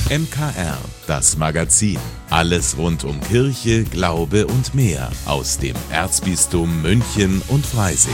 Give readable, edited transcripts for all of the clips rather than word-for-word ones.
MKR, das Magazin. Alles rund um Kirche, Glaube und mehr aus dem Erzbistum München und Freising.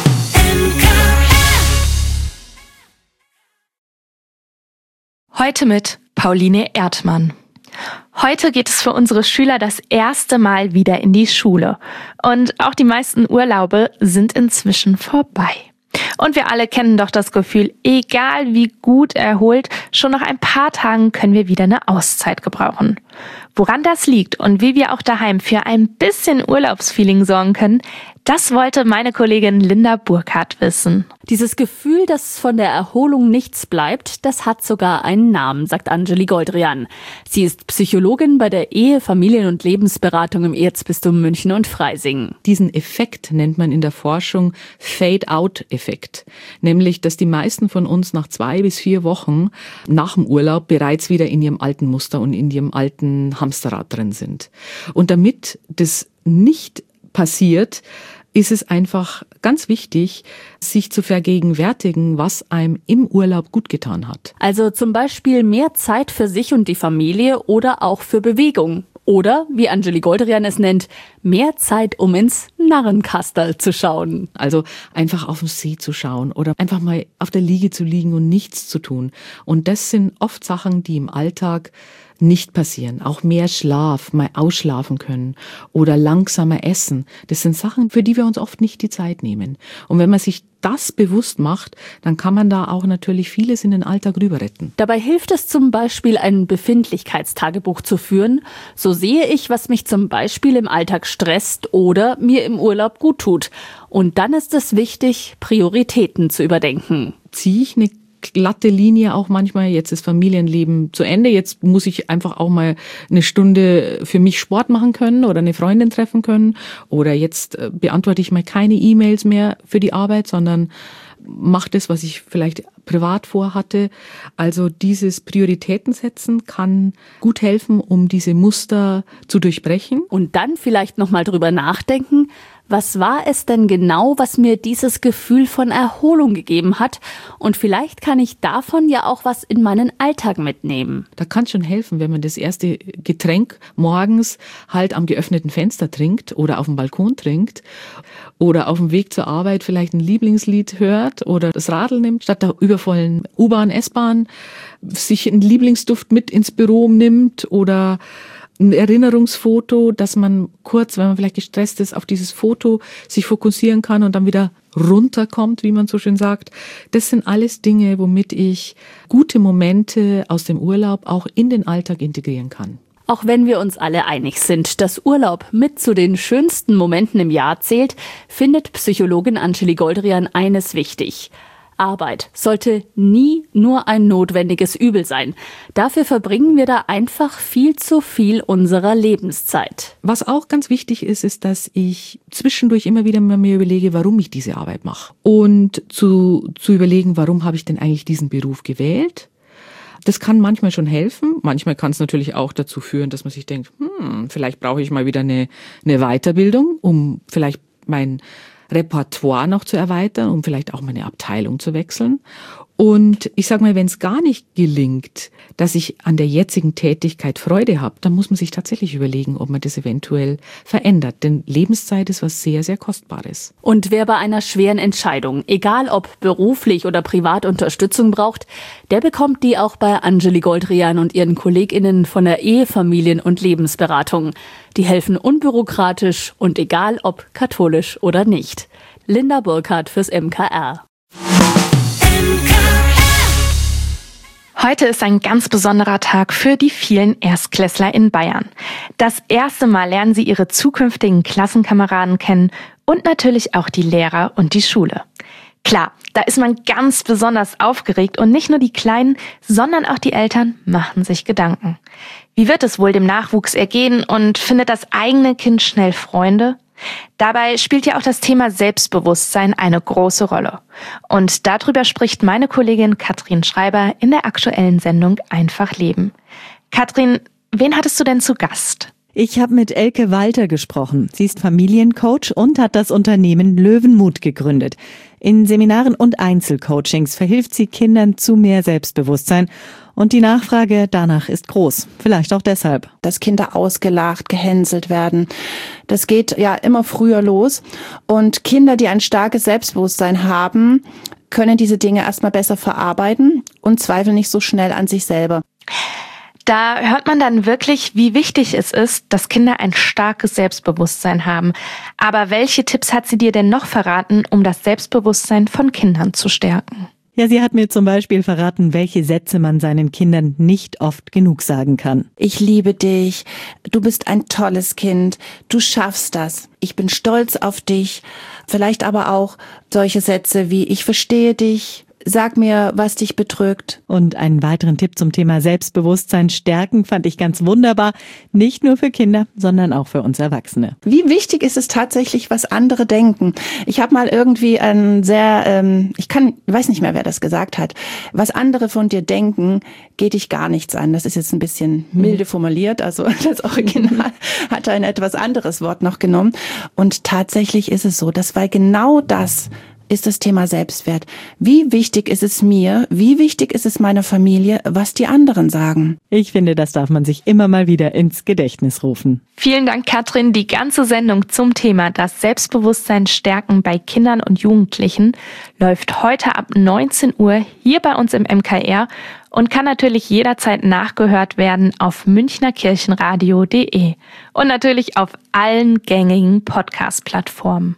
Heute mit Pauline Erdmann. Heute geht es für unsere Schüler das erste Mal wieder in die Schule. Und auch die meisten Urlaube sind inzwischen vorbei. Und wir alle kennen doch das Gefühl, egal wie gut erholt, schon nach ein paar Tagen können wir wieder eine Auszeit gebrauchen. Woran das liegt und wie wir auch daheim für ein bisschen Urlaubsfeeling sorgen können, das wollte meine Kollegin Linda Burkhardt wissen. Dieses Gefühl, dass von der Erholung nichts bleibt, das hat sogar einen Namen, sagt Anjeli Goldrian. Sie ist Psychologin bei der Ehe-, Familien- und Lebensberatung im Erzbistum München und Freising. Diesen Effekt nennt man in der Forschung Fade-out-Effekt. Nämlich, dass die meisten von uns nach 2 bis 4 Wochen nach dem Urlaub bereits wieder in ihrem alten Muster und in ihrem alten Hamsterrad drin sind. Und damit das nicht passiert, ist es einfach ganz wichtig, sich zu vergegenwärtigen, was einem im Urlaub gut getan hat. Also zum Beispiel mehr Zeit für sich und die Familie oder auch für Bewegung. Oder, wie Anjeli Goldrian es nennt, mehr Zeit, um ins Narrenkasterl zu schauen. Also einfach auf den See zu schauen oder einfach mal auf der Liege zu liegen und nichts zu tun. Und das sind oft Sachen, die im Alltag nicht passieren. Auch mehr Schlaf, mal ausschlafen können oder langsamer essen. Das sind Sachen, für die wir uns oft nicht die Zeit nehmen. Und wenn man sich das bewusst macht, dann kann man da auch natürlich vieles in den Alltag rüber retten. Dabei hilft es zum Beispiel, ein Befindlichkeitstagebuch zu führen. So sehe ich, was mich zum Beispiel im Alltag stresst oder mir im Urlaub gut tut. Und dann ist es wichtig, Prioritäten zu überdenken. Ziehe ich eine glatte Linie auch manchmal, jetzt ist Familienleben zu Ende, jetzt muss ich einfach auch mal eine Stunde für mich Sport machen können oder eine Freundin treffen können oder jetzt beantworte ich mal keine E-Mails mehr für die Arbeit, sondern mache das, was ich vielleicht privat vorhatte. Also dieses Prioritäten setzen kann gut helfen, um diese Muster zu durchbrechen. Und dann vielleicht nochmal drüber nachdenken, was war es denn genau, was mir dieses Gefühl von Erholung gegeben hat? Und vielleicht kann ich davon ja auch was in meinen Alltag mitnehmen. Da kann es schon helfen, wenn man das erste Getränk morgens halt am geöffneten Fenster trinkt oder auf dem Balkon trinkt oder auf dem Weg zur Arbeit vielleicht ein Lieblingslied hört oder das Radl nimmt, statt der übervollen U-Bahn, S-Bahn, sich einen Lieblingsduft mit ins Büro nimmt oder ein Erinnerungsfoto, dass man kurz, wenn man vielleicht gestresst ist, auf dieses Foto sich fokussieren kann und dann wieder runterkommt, wie man so schön sagt. Das sind alles Dinge, womit ich gute Momente aus dem Urlaub auch in den Alltag integrieren kann. Auch wenn wir uns alle einig sind, dass Urlaub mit zu den schönsten Momenten im Jahr zählt, findet Psychologin Anjeli Goldrian eines wichtig: Arbeit sollte nie nur ein notwendiges Übel sein. Dafür verbringen wir da einfach viel zu viel unserer Lebenszeit. Was auch ganz wichtig ist, ist, dass ich zwischendurch immer wieder mir überlege, warum ich diese Arbeit mache. Und zu überlegen, warum habe ich denn eigentlich diesen Beruf gewählt? Das kann manchmal schon helfen. Manchmal kann es natürlich auch dazu führen, dass man sich denkt, vielleicht brauche ich mal wieder eine Weiterbildung, um vielleicht mein Repertoire noch zu erweitern, um vielleicht auch meine Abteilung zu wechseln. Und ich sage mal, wenn es gar nicht gelingt, dass ich an der jetzigen Tätigkeit Freude habe, dann muss man sich tatsächlich überlegen, ob man das eventuell verändert. Denn Lebenszeit ist was sehr, sehr Kostbares. Und wer bei einer schweren Entscheidung, egal ob beruflich oder privat, Unterstützung braucht, der bekommt die auch bei Anjeli Goldrian und ihren KollegInnen von der Ehe-, Familien- und Lebensberatung. Die helfen unbürokratisch und egal ob katholisch oder nicht. Linda Burkhardt fürs MKR. Heute ist ein ganz besonderer Tag für die vielen Erstklässler in Bayern. Das erste Mal lernen sie ihre zukünftigen Klassenkameraden kennen und natürlich auch die Lehrer und die Schule. Klar, da ist man ganz besonders aufgeregt und nicht nur die Kleinen, sondern auch die Eltern machen sich Gedanken. Wie wird es wohl dem Nachwuchs ergehen und findet das eigene Kind schnell Freunde? Dabei spielt ja auch das Thema Selbstbewusstsein eine große Rolle. Und darüber spricht meine Kollegin Katrin Schreiber in der aktuellen Sendung Einfach Leben. Katrin, wen hattest du denn zu Gast? Ich habe mit Elke Walter gesprochen. Sie ist Familiencoach und hat das Unternehmen Löwenmut gegründet. In Seminaren und Einzelcoachings verhilft sie Kindern zu mehr Selbstbewusstsein. Und die Nachfrage danach ist groß. Vielleicht auch deshalb. Dass Kinder ausgelacht, gehänselt werden. Das geht ja immer früher los. Und Kinder, die ein starkes Selbstbewusstsein haben, können diese Dinge erstmal besser verarbeiten und zweifeln nicht so schnell an sich selber. Da hört man dann wirklich, wie wichtig es ist, dass Kinder ein starkes Selbstbewusstsein haben. Aber welche Tipps hat sie dir denn noch verraten, um das Selbstbewusstsein von Kindern zu stärken? Ja, sie hat mir zum Beispiel verraten, welche Sätze man seinen Kindern nicht oft genug sagen kann. Ich liebe dich, du bist ein tolles Kind, du schaffst das, ich bin stolz auf dich. Vielleicht aber auch solche Sätze wie ich verstehe dich, sag mir, was dich bedrückt. Und einen weiteren Tipp zum Thema Selbstbewusstsein stärken fand ich ganz wunderbar. Nicht nur für Kinder, sondern auch für uns Erwachsene. Wie wichtig ist es tatsächlich, was andere denken? Ich habe mal irgendwie weiß nicht mehr, wer das gesagt hat. Was andere von dir denken, geht dich gar nichts an. Das ist jetzt ein bisschen milde formuliert. Also das Original hat ein etwas anderes Wort noch genommen. Und tatsächlich ist es so, weil genau das ist das Thema Selbstwert. Wie wichtig ist es mir, wie wichtig ist es meiner Familie, was die anderen sagen? Ich finde, das darf man sich immer mal wieder ins Gedächtnis rufen. Vielen Dank, Katrin. Die ganze Sendung zum Thema das Selbstbewusstsein stärken bei Kindern und Jugendlichen läuft heute ab 19 Uhr hier bei uns im MKR und kann natürlich jederzeit nachgehört werden auf münchnerkirchenradio.de und natürlich auf allen gängigen Podcast-Plattformen.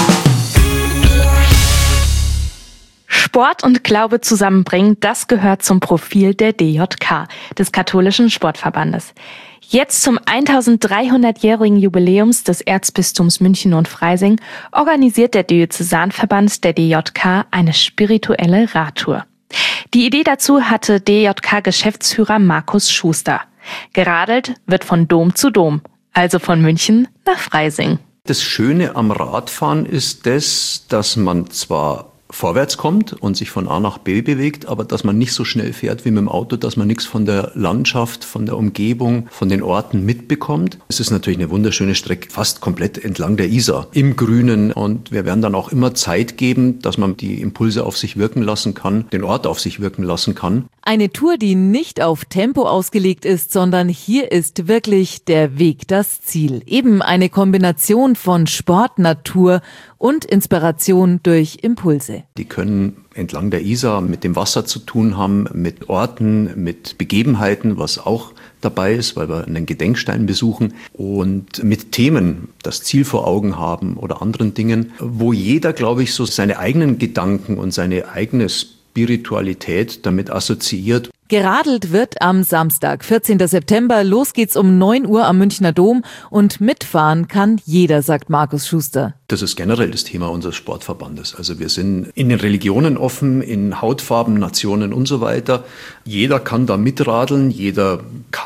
Sport und Glaube zusammenbringen, das gehört zum Profil der DJK, des Katholischen Sportverbandes. Jetzt zum 1300-jährigen Jubiläums des Erzbistums München und Freising organisiert der Diözesanverband der DJK eine spirituelle Radtour. Die Idee dazu hatte DJK-Geschäftsführer Markus Schuster. Geradelt wird von Dom zu Dom, also von München nach Freising. Das Schöne am Radfahren ist dass man zwar vorwärts kommt und sich von A nach B bewegt, aber dass man nicht so schnell fährt wie mit dem Auto, dass man nichts von der Landschaft, von der Umgebung, von den Orten mitbekommt. Es ist natürlich eine wunderschöne Strecke, fast komplett entlang der Isar, im Grünen, und wir werden dann auch immer Zeit geben, dass man die Impulse auf sich wirken lassen kann, den Ort auf sich wirken lassen kann. Eine Tour, die nicht auf Tempo ausgelegt ist, sondern hier ist wirklich der Weg das Ziel. Eben eine Kombination von Sport, Natur und Inspiration durch Impulse. Die können entlang der Isar mit dem Wasser zu tun haben, mit Orten, mit Begebenheiten, was auch dabei ist, weil wir einen Gedenkstein besuchen, und mit Themen das Ziel vor Augen haben oder anderen Dingen, wo jeder, glaube ich, so seine eigenen Gedanken und seine eigene Spiritualität damit assoziiert. Geradelt wird am Samstag, 14. September. Los geht's um 9 Uhr am Münchner Dom und mitfahren kann jeder, sagt Markus Schuster. Das ist generell das Thema unseres Sportverbandes. Also wir sind in den Religionen offen, in Hautfarben, Nationen und so weiter. Jeder kann da mitradeln, jeder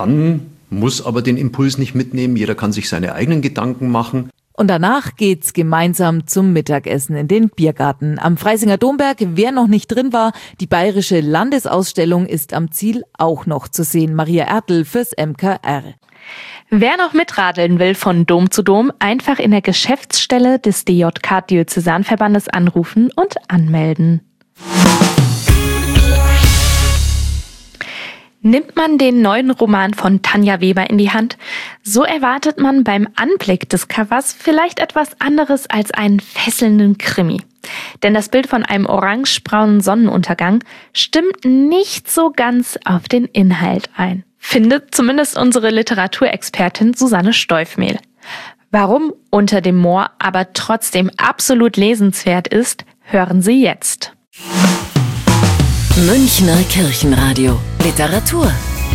muss aber den Impuls nicht mitnehmen, jeder kann sich seine eigenen Gedanken machen. Und danach geht's gemeinsam zum Mittagessen in den Biergarten am Freisinger Domberg. Wer noch nicht drin war, die Bayerische Landesausstellung ist am Ziel auch noch zu sehen. Maria Ertl fürs MKR. Wer noch mitradeln will von Dom zu Dom, einfach in der Geschäftsstelle des DJK Diözesanverbandes anrufen und anmelden. Nimmt man den neuen Roman von Tanja Weber in die Hand, so erwartet man beim Anblick des Covers vielleicht etwas anderes als einen fesselnden Krimi. Denn das Bild von einem orangebraunen Sonnenuntergang stimmt nicht so ganz auf den Inhalt ein, findet zumindest unsere Literaturexpertin Susanne Steufmehl. Warum Unter dem Moor aber trotzdem absolut lesenswert ist, hören Sie jetzt. Münchner Kirchenradio. Literatur.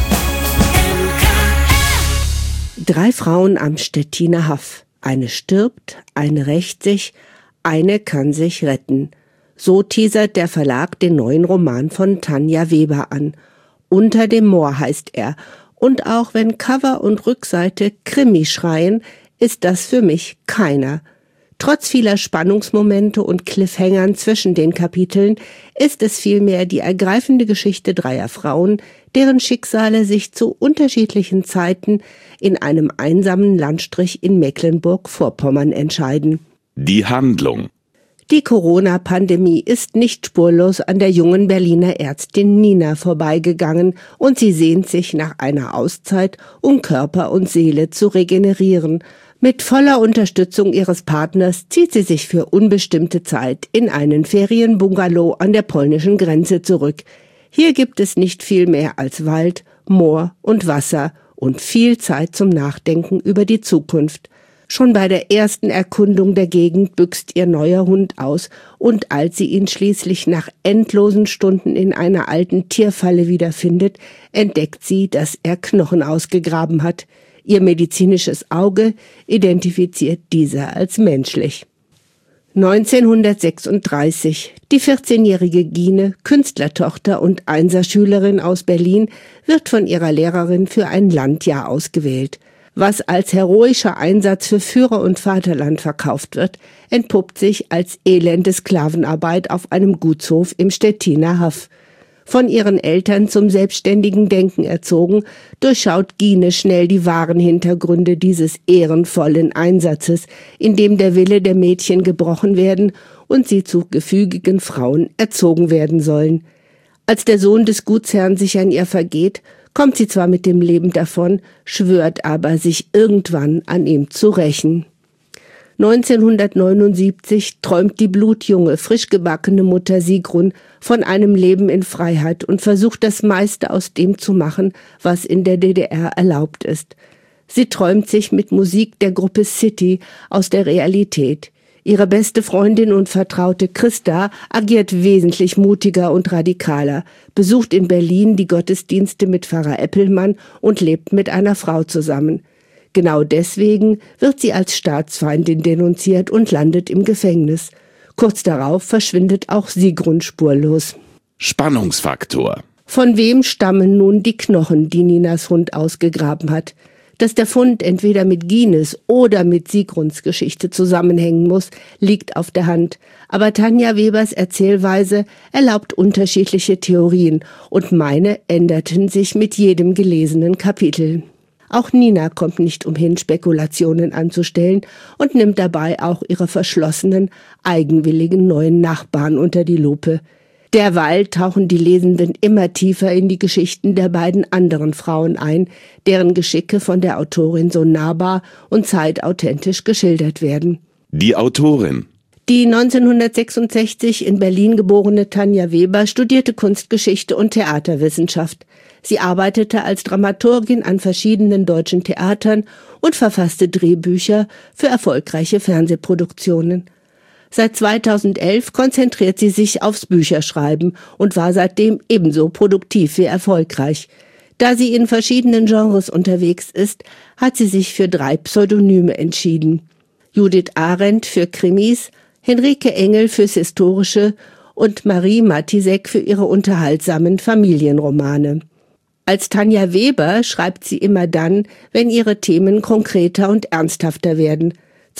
3 Frauen am Stettiner Haff. Eine stirbt, eine rächt sich, eine kann sich retten. So teasert der Verlag den neuen Roman von Tanja Weber an. Unter dem Moor heißt er. Und auch wenn Cover und Rückseite Krimi schreien, ist das für mich keiner. Trotz vieler Spannungsmomente und Cliffhangern zwischen den Kapiteln ist es vielmehr die ergreifende Geschichte 3 Frauen, deren Schicksale sich zu unterschiedlichen Zeiten in einem einsamen Landstrich in Mecklenburg-Vorpommern entscheiden. Die Handlung. Die Corona-Pandemie ist nicht spurlos an der jungen Berliner Ärztin Nina vorbeigegangen und sie sehnt sich nach einer Auszeit, um Körper und Seele zu regenerieren. Mit voller Unterstützung ihres Partners zieht sie sich für unbestimmte Zeit in einen Ferienbungalow an der polnischen Grenze zurück. Hier gibt es nicht viel mehr als Wald, Moor und Wasser und viel Zeit zum Nachdenken über die Zukunft. Schon bei der ersten Erkundung der Gegend büxt ihr neuer Hund aus und als sie ihn schließlich nach endlosen Stunden in einer alten Tierfalle wiederfindet, entdeckt sie, dass er Knochen ausgegraben hat. Ihr medizinisches Auge identifiziert dieser als menschlich. 1936. Die 14-jährige Gine, Künstlertochter und Einserschülerin aus Berlin, wird von ihrer Lehrerin für ein Landjahr ausgewählt. Was als heroischer Einsatz für Führer und Vaterland verkauft wird, entpuppt sich als elende Sklavenarbeit auf einem Gutshof im Stettiner Haff. Von ihren Eltern zum selbstständigen Denken erzogen, durchschaut Gine schnell die wahren Hintergründe dieses ehrenvollen Einsatzes, in dem der Wille der Mädchen gebrochen werden und sie zu gefügigen Frauen erzogen werden sollen. Als der Sohn des Gutsherrn sich an ihr vergeht, kommt sie zwar mit dem Leben davon, schwört aber, sich irgendwann an ihm zu rächen. 1979 träumt die blutjunge, frisch gebackene Mutter Sigrun von einem Leben in Freiheit und versucht das meiste aus dem zu machen, was in der DDR erlaubt ist. Sie träumt sich mit Musik der Gruppe City aus der Realität. Ihre beste Freundin und Vertraute Christa agiert wesentlich mutiger und radikaler, besucht in Berlin die Gottesdienste mit Pfarrer Eppelmann und lebt mit einer Frau zusammen. Genau deswegen wird sie als Staatsfeindin denunziert und landet im Gefängnis. Kurz darauf verschwindet auch Sigrun spurlos. Spannungsfaktor. Von wem stammen nun die Knochen, die Ninas Hund ausgegraben hat? Dass der Fund entweder mit Gines oder mit Sigruns Geschichte zusammenhängen muss, liegt auf der Hand. Aber Tanja Webers Erzählweise erlaubt unterschiedliche Theorien und meine änderten sich mit jedem gelesenen Kapitel. Auch Nina kommt nicht umhin, Spekulationen anzustellen und nimmt dabei auch ihre verschlossenen, eigenwilligen neuen Nachbarn unter die Lupe. Derweil tauchen die Lesenden immer tiefer in die Geschichten der beiden anderen Frauen ein, deren Geschicke von der Autorin so nahbar und zeitauthentisch geschildert werden. Die Autorin. Die 1966 in Berlin geborene Tanja Weber studierte Kunstgeschichte und Theaterwissenschaft. Sie arbeitete als Dramaturgin an verschiedenen deutschen Theatern und verfasste Drehbücher für erfolgreiche Fernsehproduktionen. Seit 2011 konzentriert sie sich aufs Bücherschreiben und war seitdem ebenso produktiv wie erfolgreich. Da sie in verschiedenen Genres unterwegs ist, hat sie sich für 3 Pseudonyme entschieden. Judith Arendt für Krimis, Henrike Engel fürs Historische und Marie Matisek für ihre unterhaltsamen Familienromane. Als Tanja Weber schreibt sie immer dann, wenn ihre Themen konkreter und ernsthafter werden.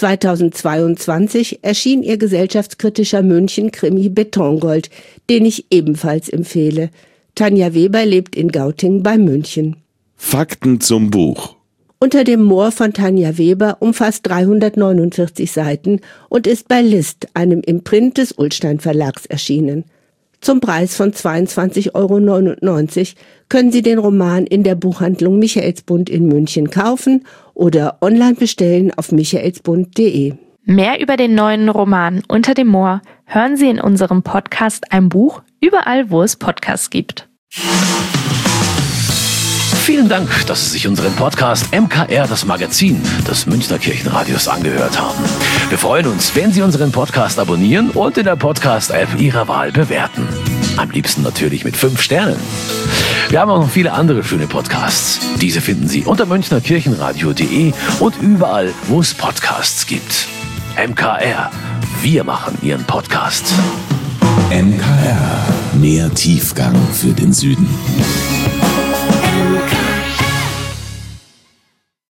2022 erschien ihr gesellschaftskritischer München-Krimi Betongold, den ich ebenfalls empfehle. Tanja Weber lebt in Gauting bei München. Fakten zum Buch. Unter dem Moor von Tanja Weber umfasst 349 Seiten und ist bei List, einem Imprint des Ullstein Verlags, erschienen. Zum Preis von 22,99 € können Sie den Roman in der Buchhandlung Michaelsbund in München kaufen oder online bestellen auf michaelsbund.de. Mehr über den neuen Roman Unter dem Moor hören Sie in unserem Podcast Ein Buch, überall wo es Podcasts gibt. Vielen Dank, dass Sie sich unseren Podcast MKR, das Magazin des Münchner Kirchenradios, angehört haben. Wir freuen uns, wenn Sie unseren Podcast abonnieren und in der Podcast-App Ihrer Wahl bewerten. Am liebsten natürlich mit 5 Sternen. Wir haben auch noch viele andere schöne Podcasts. Diese finden Sie unter münchnerkirchenradio.de und überall, wo es Podcasts gibt. MKR, wir machen Ihren Podcast. MKR, mehr Tiefgang für den Süden.